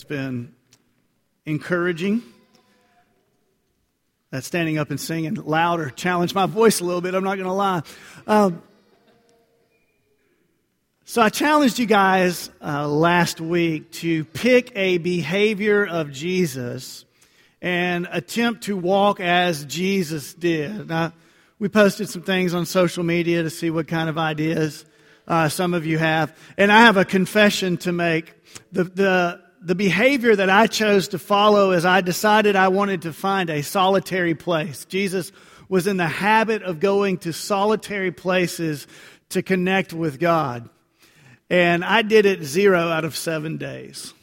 It's been encouraging. That standing up and singing louder challenged my voice a little bit, I'm not going to lie. So I challenged you guys last week to pick a behavior of Jesus and attempt to walk as Jesus did. Now, we posted some things on social media to see what kind of ideas some of you have. And I have a confession to make. The behavior that I chose to follow is I decided I wanted to find a solitary place. Jesus was in the habit of going to solitary places to connect with God. And I did it 0 out of 7 days.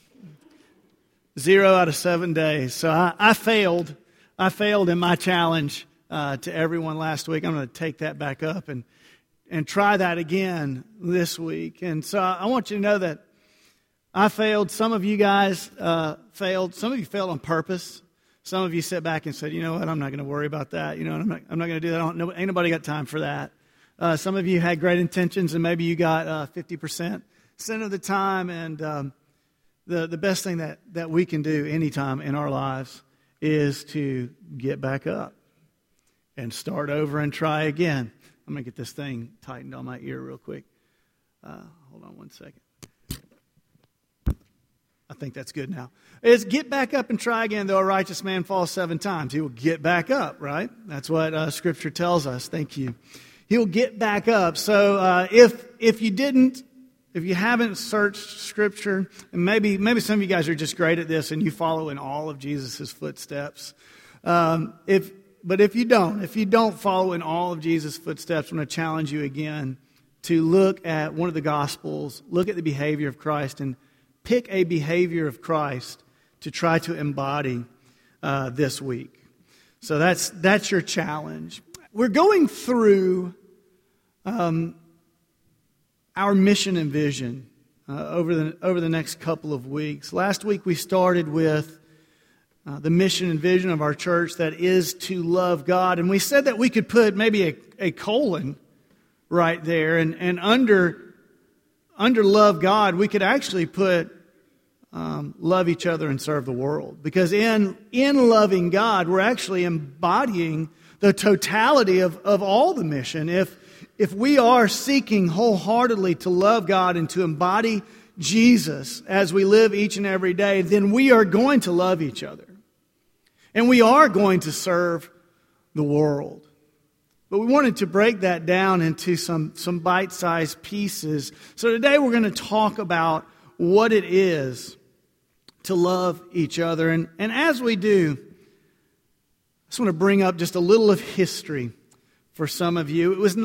0 out of 7 days. So I failed. I failed in my challenge to everyone last week. I'm going to take that back up and try that again this week. And so I want you to know that I failed. Some of you guys failed. Some of you failed on purpose. Some of you sat back and said, you know what, I'm not going to worry about that. You know, I'm not going to do that. Ain't nobody got time for that. Some of you had great intentions, and maybe you got 50% of the time. And the best thing that we can do anytime in our lives is to get back up and start over and try again. I'm going to get this thing tightened on my ear real quick. Hold on one second. I think that's good now. Is get back up and try again. Though a righteous man falls 7 times, he will get back up, right? That's what Scripture tells us. Thank you. He'll get back up. So if you haven't searched Scripture, and maybe some of you guys are just great at this and you follow in all of Jesus' footsteps. But if you don't follow in all of Jesus' footsteps, I'm going to challenge you again to look at one of the Gospels, look at the behavior of Christ, and pick a behavior of Christ to try to embody this week. So that's your challenge. We're going through our mission and vision over the next couple of weeks. Last week we started with the mission and vision of our church, that is to love God. And we said that we could put maybe a colon right there. And under love God, we could actually put love each other and serve the world. Because in loving God, we're actually embodying the totality of all the mission. If we are seeking wholeheartedly to love God and to embody Jesus as we live each and every day, then we are going to love each other. And we are going to serve the world. But we wanted to break that down into some bite-sized pieces. So today we're going to talk about what it is to love each other. And as we do, I just want to bring up just a little of history for some of you. It was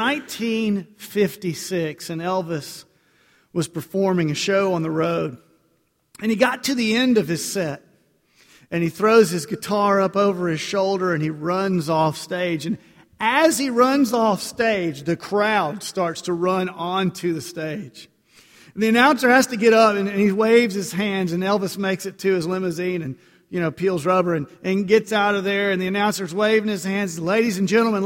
1956, and Elvis was performing a show on the road. And he got to the end of his set, and he throws his guitar up over his shoulder, and he runs off stage. And as he runs off stage, the crowd starts to run onto the stage. And the announcer has to get up, and he waves his hands, and Elvis makes it to his limousine and, peels rubber and gets out of there. And the announcer's waving his hands, ladies and gentlemen,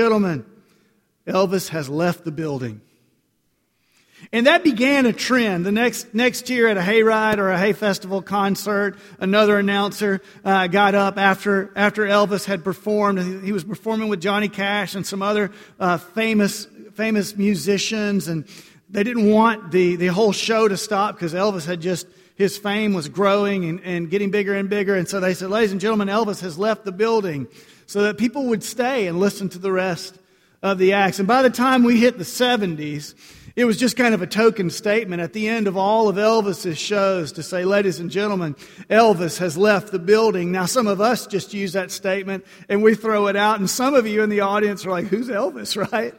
Elvis has left the building. And that began a trend. The next year at a hayride or a hay festival concert, another announcer got up after Elvis had performed. He was performing with Johnny Cash and some other famous musicians, and they didn't want the whole show to stop because Elvis had his fame was growing and getting bigger and bigger. And so they said, ladies and gentlemen, Elvis has left the building, so that people would stay and listen to the rest of the acts. And by the time we hit the 70s, it was just kind of a token statement at the end of all of Elvis's shows to say, ladies and gentlemen, Elvis has left the building. Now, some of us just use that statement and we throw it out. And some of you in the audience are like, who's Elvis, right?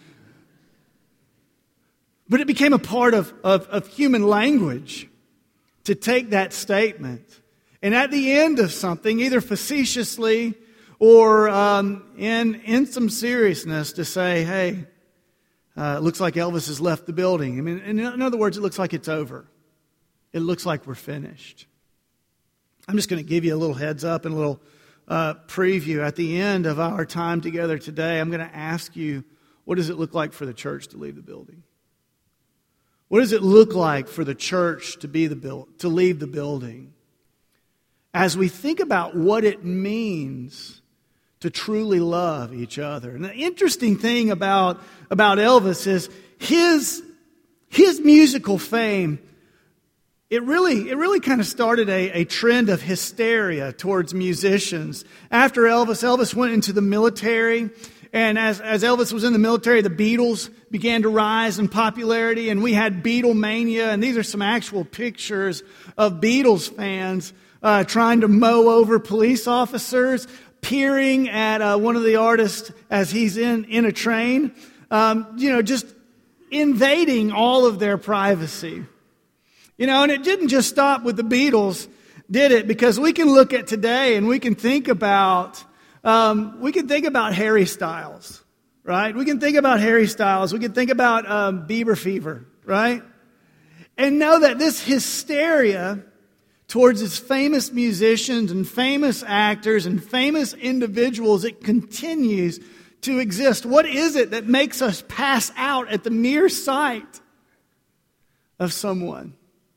But it became a part of human language to take that statement. And at the end of something, either facetiously or in some seriousness, to say, hey, it looks like Elvis has left the building. I mean, in other words, it looks like it's over. It looks like we're finished. I'm just going to give you a little heads up and a little preview. At the end of our time together today, I'm going to ask you, what does it look like for the church to leave the building? What does it look like for the church to leave the building? As we think about what it means to truly love each other. And the interesting thing about Elvis is his musical fame. It really kind of started a trend of hysteria towards musicians. After Elvis went into the military, and as Elvis was in the military, the Beatles began to rise in popularity, and we had Beatlemania, and these are some actual pictures of Beatles fans trying to mow over police officers, peering at one of the artists as he's in a train, just invading all of their privacy. And it didn't just stop with the Beatles, did it? Because we can look at today and we can think about Harry Styles, right? We can think about Harry Styles. We can think about Bieber fever, right? And know that this hysteria towards his famous musicians and famous actors and famous individuals, it continues to exist. What is it that makes us pass out at the mere sight of someone?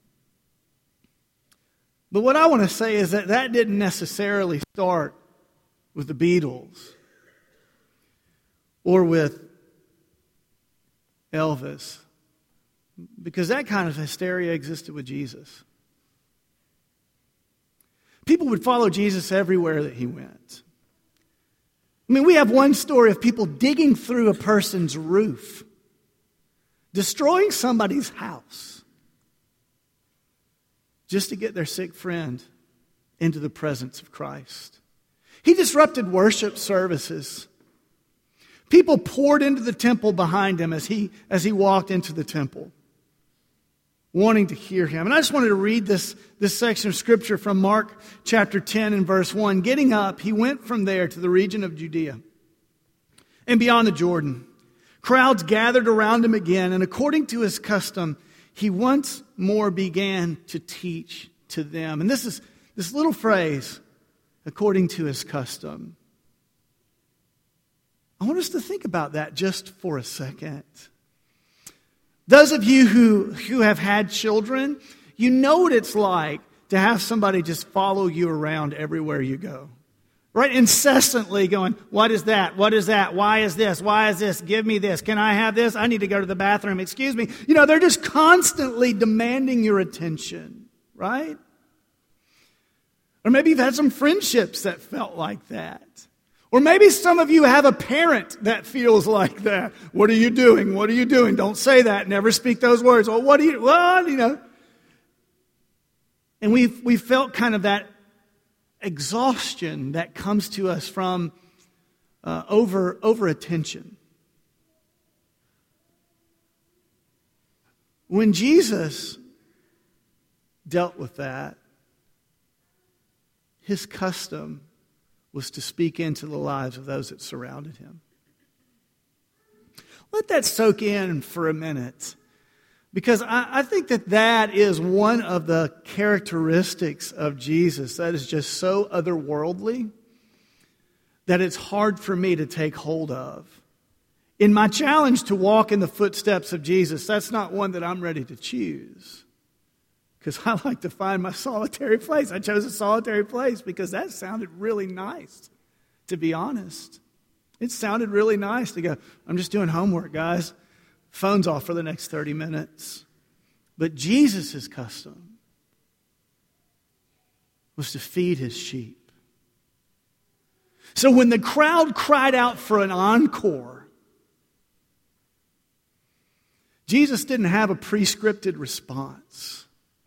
But what I want to say is that didn't necessarily start with the Beatles or with Elvis, because that kind of hysteria existed with Jesus. People would follow Jesus everywhere that he went. I mean, we have one story of people digging through a person's roof, destroying somebody's house, just to get their sick friend into the presence of Christ. He disrupted worship services. People poured into the temple behind him as he walked into the temple, wanting to hear him. And I just wanted to read this section of Scripture from Mark chapter 10 and verse 1. Getting up, he went from there to the region of Judea and beyond the Jordan. Crowds gathered around him again, and according to his custom, he once more began to teach to them. And this little phrase, according to his custom. I want us to think about that just for a second. Those of you who have had children, you know what it's like to have somebody just follow you around everywhere you go. Right? Incessantly going, what is that? What is that? Why is this? Why is this? Give me this. Can I have this? I need to go to the bathroom. Excuse me. They're just constantly demanding your attention. Right? Or maybe you've had some friendships that felt like that. Or maybe some of you have a parent that feels like that. What are you doing? What are you doing? Don't say that. Never speak those words. Well, what? And we felt kind of that exhaustion that comes to us from over attention. When Jesus dealt with that, his custom was to speak into the lives of those that surrounded him. Let that soak in for a minute, because I think that is one of the characteristics of Jesus that is just so otherworldly that it's hard for me to take hold of. In my challenge to walk in the footsteps of Jesus, that's not one that I'm ready to choose, because I like to find my solitary place. I chose a solitary place because that sounded really nice, to be honest. It sounded really nice to go, I'm just doing homework, guys. Phone's off for the next 30 minutes. But Jesus' custom was to feed his sheep. So when the crowd cried out for an encore, Jesus didn't have a prescripted response.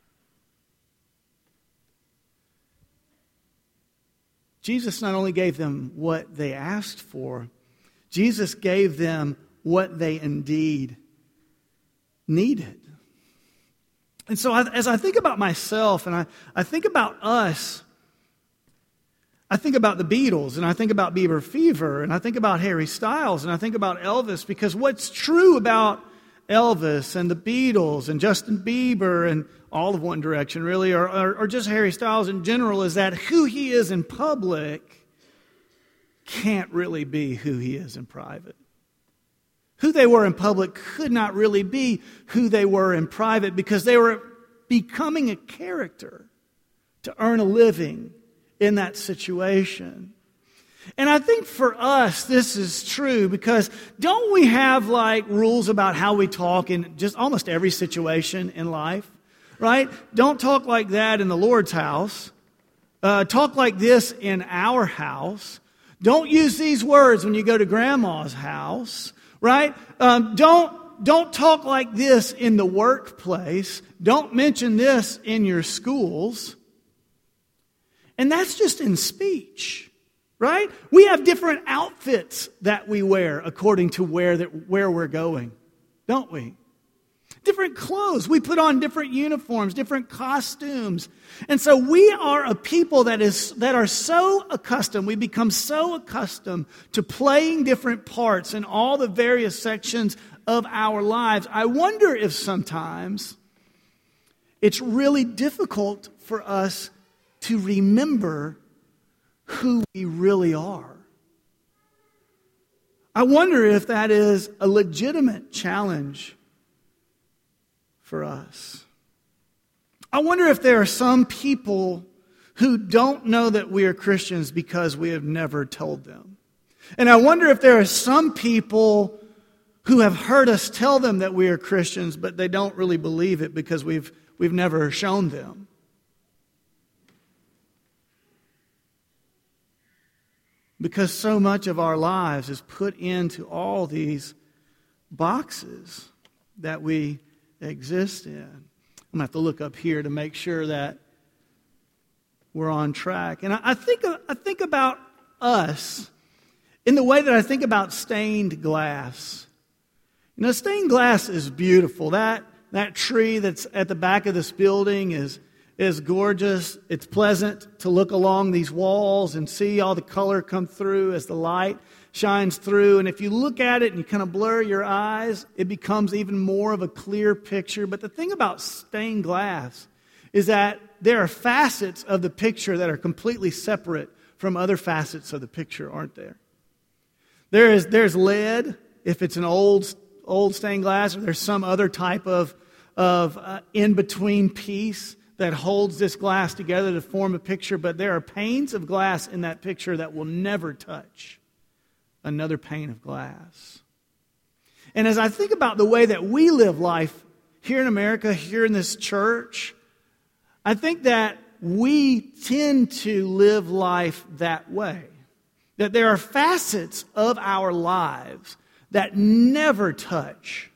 Jesus not only gave them what they asked for, Jesus gave them what they indeed needed. And so as I think about myself and I think about us, I think about the Beatles and I think about Bieber fever and I think about Harry Styles and I think about Elvis, because what's true about Elvis and the Beatles and Justin Bieber and all of One Direction really, or just Harry Styles in general, is that who he is in public can't really be who he is in private. Who they were in public could not really be who they were in private because they were becoming a character to earn a living in that situation. And I think for us, this is true because don't we have like rules about how we talk in just almost every situation in life, right? Don't talk like that in the Lord's house. Talk like this in our house. Don't use these words when you go to grandma's house, right? Don't talk like this in the workplace. Don't mention this in your schools. And that's just in speech, right? We have different outfits that we wear according to where we're going, don't we? Different clothes. We put on different uniforms, different costumes. And so we are a people that are so accustomed, we become so accustomed to playing different parts in all the various sections of our lives. I wonder if sometimes it's really difficult for us to remember who we really are. I wonder if that is a legitimate challenge for us. I wonder if there are some people who don't know that we are Christians because we have never told them. And I wonder if there are some people who have heard us tell them that we are Christians, but they don't really believe it because we've never shown them. Because so much of our lives is put into all these boxes that we exist in. I'm going to have to look up here to make sure that we're on track. And I think about us in the way that I think about stained glass. You know, stained glass is beautiful. That tree that's at the back of this building is gorgeous. It's pleasant to look along these walls and see all the color come through as the light shines through. And if you look at it and you kind of blur your eyes, it becomes even more of a clear picture. But the thing about stained glass is that there are facets of the picture that are completely separate from other facets of the picture, aren't there? There's lead, if it's an old stained glass, or there's some other type of in-between piece that holds this glass together to form a picture, but there are panes of glass in that picture that will never touch another pane of glass. And as I think about the way that we live life here in America, here in this church, I think that we tend to live life that way. That there are facets of our lives that never touch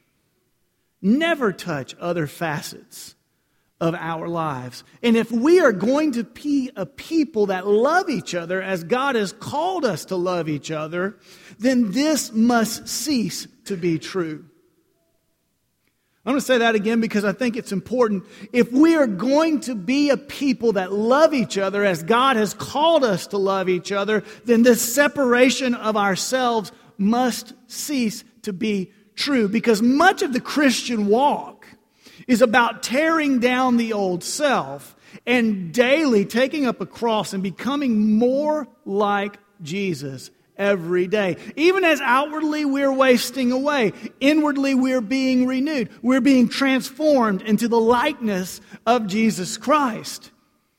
other facets of our lives. And if we are going to be a people that love each other as God has called us to love each other, then this must cease to be true. I'm going to say that again because I think it's important. If we are going to be a people that love each other as God has called us to love each other, then this separation of ourselves must cease to be true. Because much of the Christian walk is about tearing down the old self and daily taking up a cross and becoming more like Jesus every day. Even as outwardly we're wasting away, inwardly we're being renewed. We're being transformed into the likeness of Jesus Christ.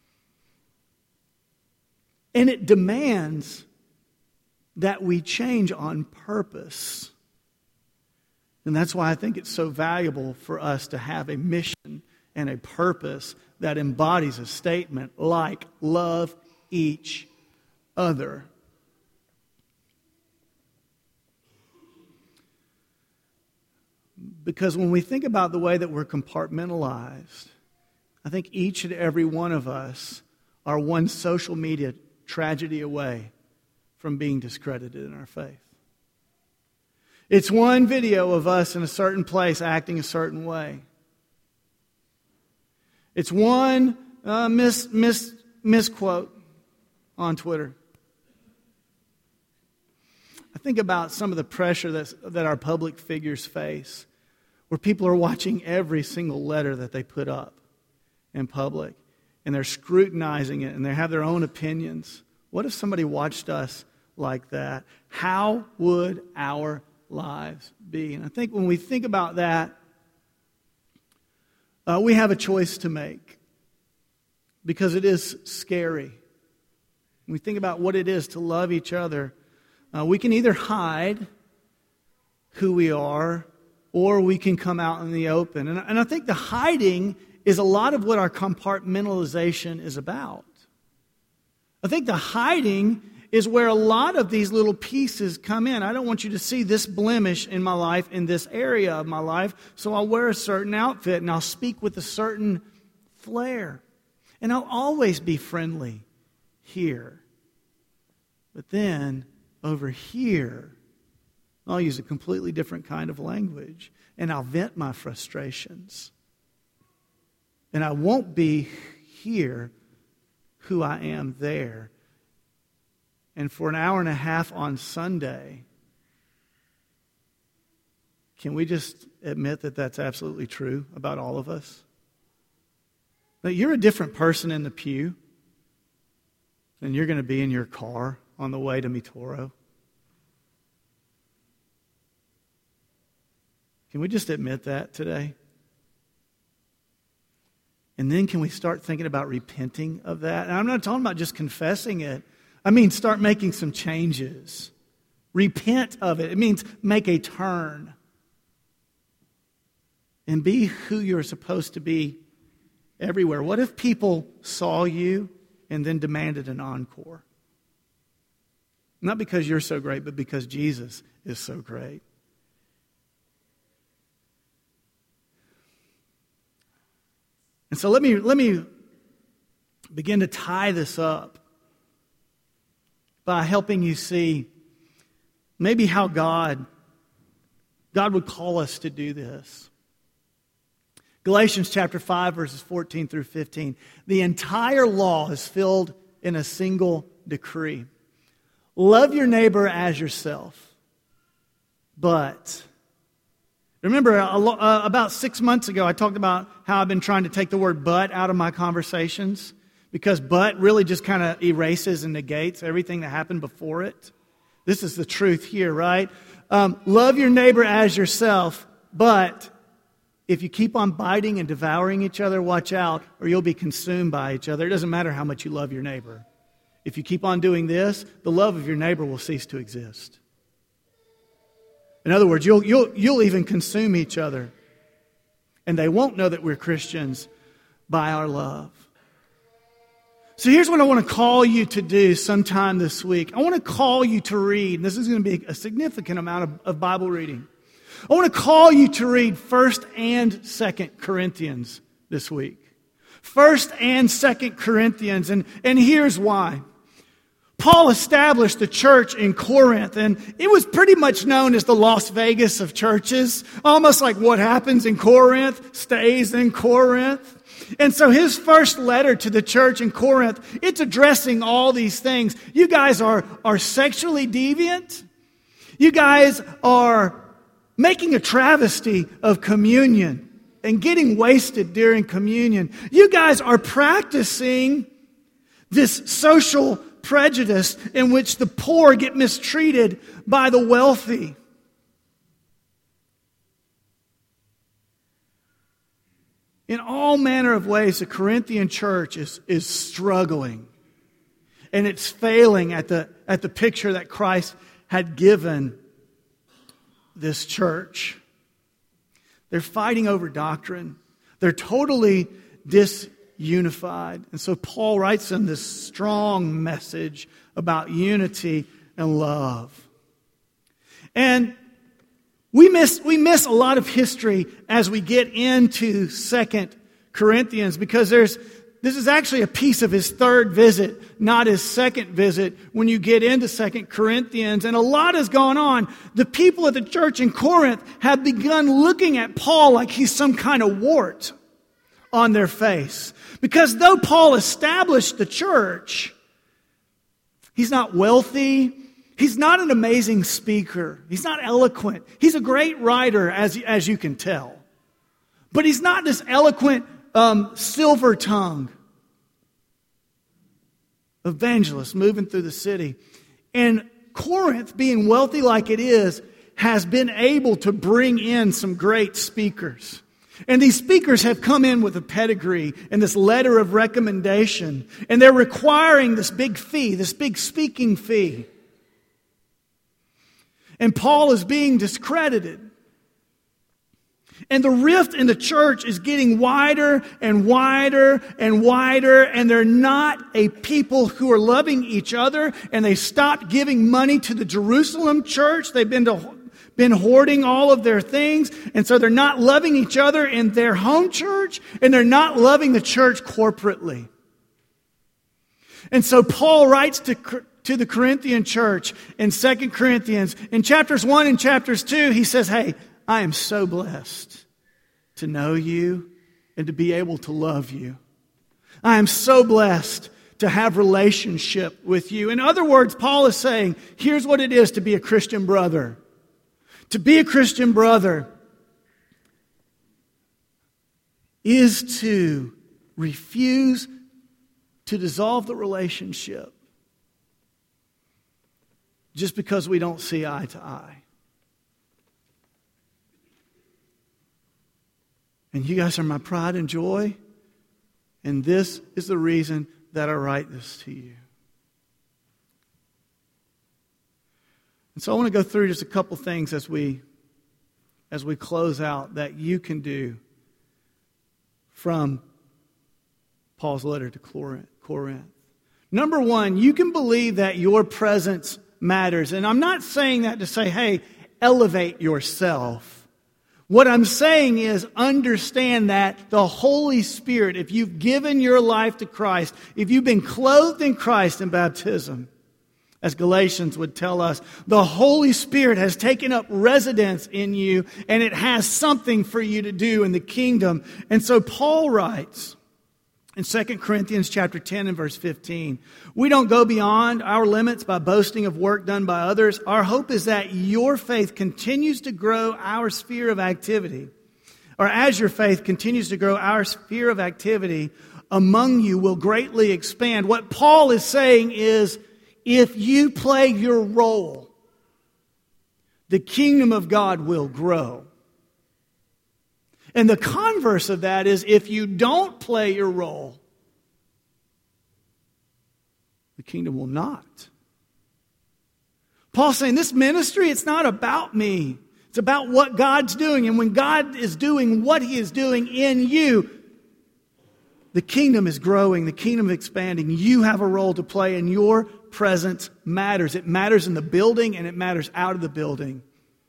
And it demands that we change on purpose. And that's why I think it's so valuable for us to have a mission and a purpose that embodies a statement like love each other. Because when we think about the way that we're compartmentalized, I think each and every one of us are one social media tragedy away from being discredited in our faith. It's one video of us in a certain place acting a certain way. It's one misquote on Twitter. I think about some of the pressure that our public figures face, where people are watching every single letter that they put up in public, and they're scrutinizing it, and they have their own opinions. What if somebody watched us like that? How would our lives be? And I think when we think about that, we have a choice to make, because it is scary. When we think about what it is to love each other, we can either hide who we are, or we can come out in the open. And I think the hiding is a lot of what our compartmentalization is about. I think the hiding is where a lot of these little pieces come in. I don't want you to see this blemish in my life, in this area of my life, so I'll wear a certain outfit and I'll speak with a certain flair. And I'll always be friendly here. But then, over here, I'll use a completely different kind of language, and I'll vent my frustrations. And I won't be here who I am there. And for an hour and a half on Sunday, can we just admit that that's absolutely true about all of us? That you're a different person in the pew than you're going to be in your car on the way to Mitoro. Can we just admit that today? And then can we start thinking about repenting of that? And I'm not talking about just confessing it. I mean, start making some changes. Repent of it. It means make a turn. And be who you're supposed to be everywhere. What if people saw you and then demanded an encore? Not because you're so great, but because Jesus is so great. And so let me begin to tie this up by helping you see maybe how God would call us to do this. Galatians chapter 5, verses 14 through 15. The entire law is filled in a single decree. Love your neighbor as yourself. But, remember, about 6 months ago, I talked about how I've been trying to take the word but out of my conversations, because but really just kind of erases and negates everything that happened before it. This is the truth here, right? Love your neighbor as yourself, but if you keep on biting and devouring each other, watch out, or you'll be consumed by each other. It doesn't matter how much you love your neighbor. If you keep on doing this, the love of your neighbor will cease to exist. In other words, you'll even consume each other. And they won't know that we're Christians by our love. So here's what I want to call you to do sometime this week. I want to call you to read, and this is going to be a significant amount of Bible reading. I want to call you to read 1st and 2nd Corinthians this week. 1st and 2nd Corinthians, and here's why. Paul established the church in Corinth, and it was pretty much known as the Las Vegas of churches. Almost like what happens in Corinth stays in Corinth. And so his first letter to the church in Corinth, it's addressing all these things. You guys are sexually deviant. You guys are making a travesty of communion and getting wasted during communion. You guys are practicing this social prejudice in which the poor get mistreated by the wealthy. In all manner of ways, the Corinthian church is struggling. And it's failing at the picture that Christ had given this church. They're fighting over doctrine. They're totally disunified. And so Paul writes them this strong message about unity and love. And we miss a lot of history as we get into 2 Corinthians, because this is actually a piece of his third visit, not his second visit, when you get into 2 Corinthians. And a lot has gone on. The people at the church in Corinth have begun looking at Paul like he's some kind of wart on their face. Because though Paul established the church, he's not wealthy. He's not an amazing speaker. He's not eloquent. He's a great writer, as you can tell. But he's not this eloquent silver tongue evangelist moving through the city. And Corinth, being wealthy like it is, has been able to bring in some great speakers. And these speakers have come in with a pedigree and this letter of recommendation. And they're requiring this big fee, this big speaking fee. And Paul is being discredited. And the rift in the church is getting wider and wider and wider. And they're not a people who are loving each other. And they stopped giving money to the Jerusalem church. They've been hoarding all of their things. And so they're not loving each other in their home church. And they're not loving the church corporately. And so Paul writes to the Corinthian church in 2 Corinthians. In chapters 1 and chapters 2, he says, hey, I am so blessed to know you and to be able to love you. I am so blessed to have relationship with you. In other words, Paul is saying, here's what it is to be a Christian brother. To be a Christian brother is to refuse to dissolve the relationship just because we don't see eye to eye. And you guys are my pride and joy. And this is the reason that I write this to you. And so I want to go through just a couple things as we close out that you can do from Paul's letter to Corinth. Number one, you can believe that your presence matters. And I'm not saying that to say, hey, elevate yourself. What I'm saying is understand that the Holy Spirit, if you've given your life to Christ, if you've been clothed in Christ in baptism, as Galatians would tell us, the Holy Spirit has taken up residence in you and it has something for you to do in the kingdom. And so Paul writes in 2 Corinthians chapter 10 and verse 15, we don't go beyond our limits by boasting of work done by others. Our hope is that your faith continues to grow our sphere of activity. Or as your faith continues to grow, our sphere of activity among you will greatly expand. What Paul is saying is, if you play your role, the kingdom of God will grow. And the converse of that is if you don't play your role, the kingdom will not. Paul's saying this ministry, it's not about me. It's about what God's doing. And when God is doing what He is doing in you, the kingdom is growing. The kingdom is expanding. You have a role to play and your presence matters. It matters in the building and it matters out of the building.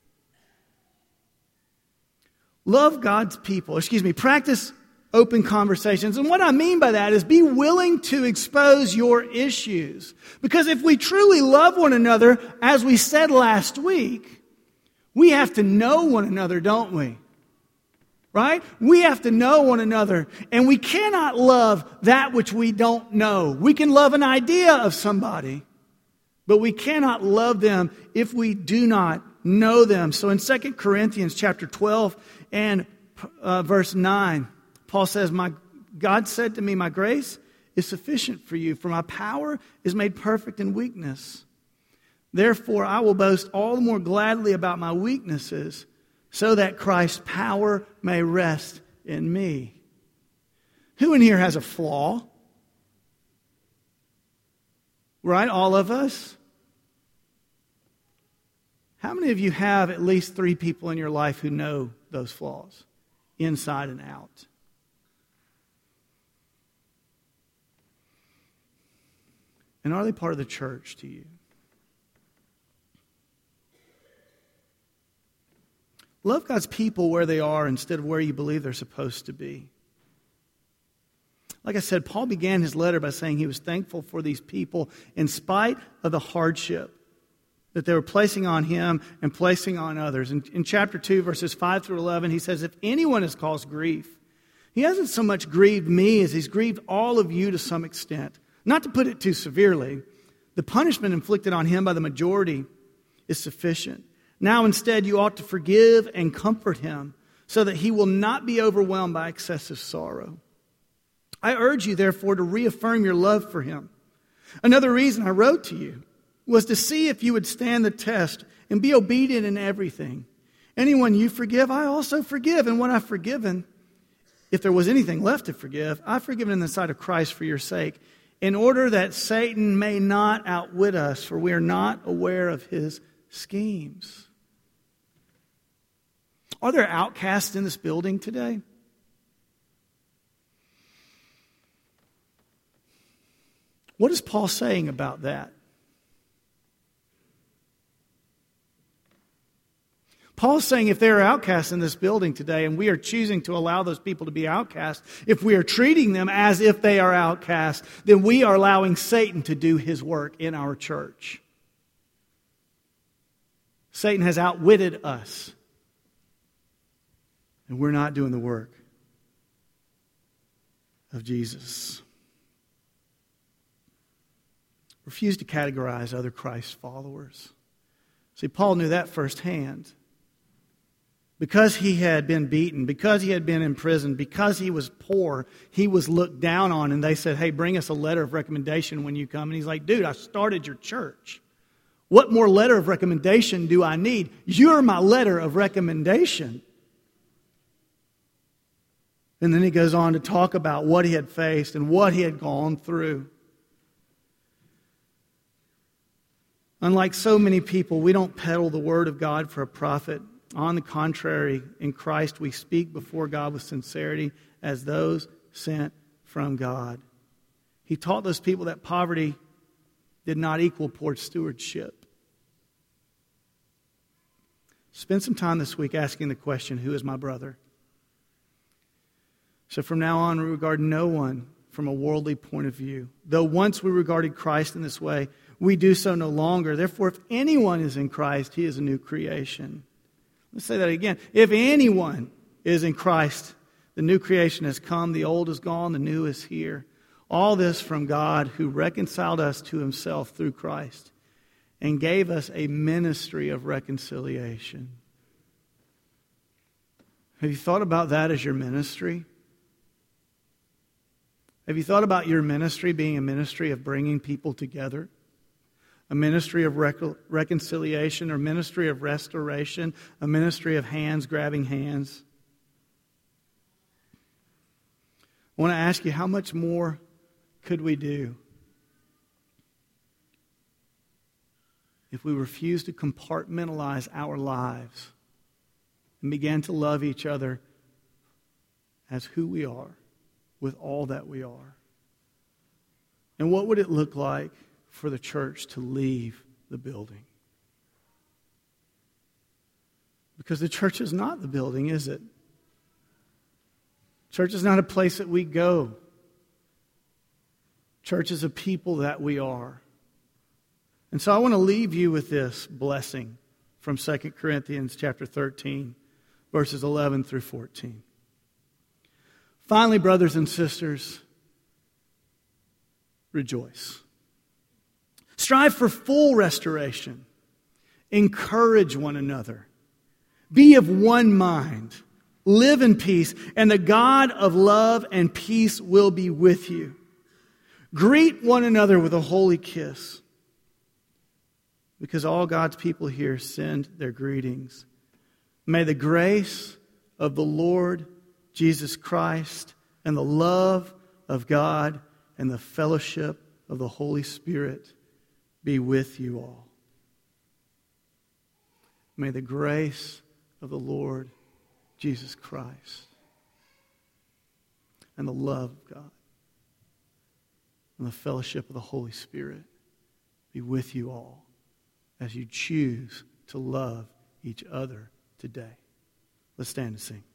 Love God's people. Practice open conversations. And what I mean by that is be willing to expose your issues. Because if we truly love one another, as we said last week, we have to know one another, don't we? Right? We have to know one another. And we cannot love that which we don't know. We can love an idea of somebody, but we cannot love them if we do not know them. So in 2 Corinthians chapter 12 and verse 9, Paul says, God said to me, my grace is sufficient for you, for my power is made perfect in weakness. Therefore, I will boast all the more gladly about my weaknesses, so that Christ's power may rest in me. Who in here has a flaw? Right? All of us? How many of you have at least 3 people in your life who know those flaws, inside and out? And are they part of the church to you? Love God's people where they are instead of where you believe they're supposed to be. Like I said, Paul began his letter by saying he was thankful for these people in spite of the hardship that they were placing on him and placing on others. In chapter 2, verses 5 through 11, he says, if anyone has caused grief, he hasn't so much grieved me as he's grieved all of you to some extent. Not to put it too severely, the punishment inflicted on him by the majority is sufficient. Now instead you ought to forgive and comfort him so that he will not be overwhelmed by excessive sorrow. I urge you therefore to reaffirm your love for him. Another reason I wrote to you was to see if you would stand the test and be obedient in everything. Anyone you forgive, I also forgive. And when I've forgiven, if there was anything left to forgive, I've forgiven in the sight of Christ for your sake, in order that Satan may not outwit us, for we are not aware of his schemes. Are there outcasts in this building today? What is Paul saying about that? Paul's saying if there are outcasts in this building today and we are choosing to allow those people to be outcasts, if we are treating them as if they are outcasts, then we are allowing Satan to do his work in our church. Satan has outwitted us, and we're not doing the work of Jesus. Refuse to categorize other Christ followers. See, Paul knew that firsthand. Because he had been beaten, because he had been imprisoned, because he was poor, he was looked down on. And they said, hey, bring us a letter of recommendation when you come. And he's like, dude, I started your church. What more letter of recommendation do I need? You're my letter of recommendation. And then he goes on to talk about what he had faced and what he had gone through. Unlike so many people, we don't peddle the word of God for a profit. On the contrary, in Christ we speak before God with sincerity as those sent from God. He taught those people that poverty did not equal poor stewardship. Spend some time this week asking the question, who is my brother? So from now on, we regard no one from a worldly point of view. Though once we regarded Christ in this way, we do so no longer. Therefore, if anyone is in Christ, he is a new creation. Let's say that again. If anyone is in Christ, the new creation has come, the old is gone, the new is here. All this from God who reconciled us to himself through Christ and gave us a ministry of reconciliation. Have you thought about that as your ministry? Have you thought about your ministry being a ministry of bringing people together? A ministry of reconciliation, or ministry of restoration, a ministry of hands grabbing hands. I want to ask you, how much more could we do if we refuse to compartmentalize our lives and began to love each other as who we are, with all that we are? And what would it look like for the church to leave the building? Because the church is not the building, is it? Church is not a place that we go. Church is a people that we are. And so I want to leave you with this blessing from 2 Corinthians chapter 13, verses 11 through 14. Finally, brothers and sisters, rejoice. Strive for full restoration. Encourage one another. Be of one mind. Live in peace, and the God of love and peace will be with you. Greet one another with a holy kiss, because all God's people here send their greetings. May the grace of the Lord Jesus Christ and the love of God and the fellowship of the Holy Spirit be with you all. May the grace of the Lord Jesus Christ and the love of God and the fellowship of the Holy Spirit be with you all as you choose to love each other today. Let's stand and sing.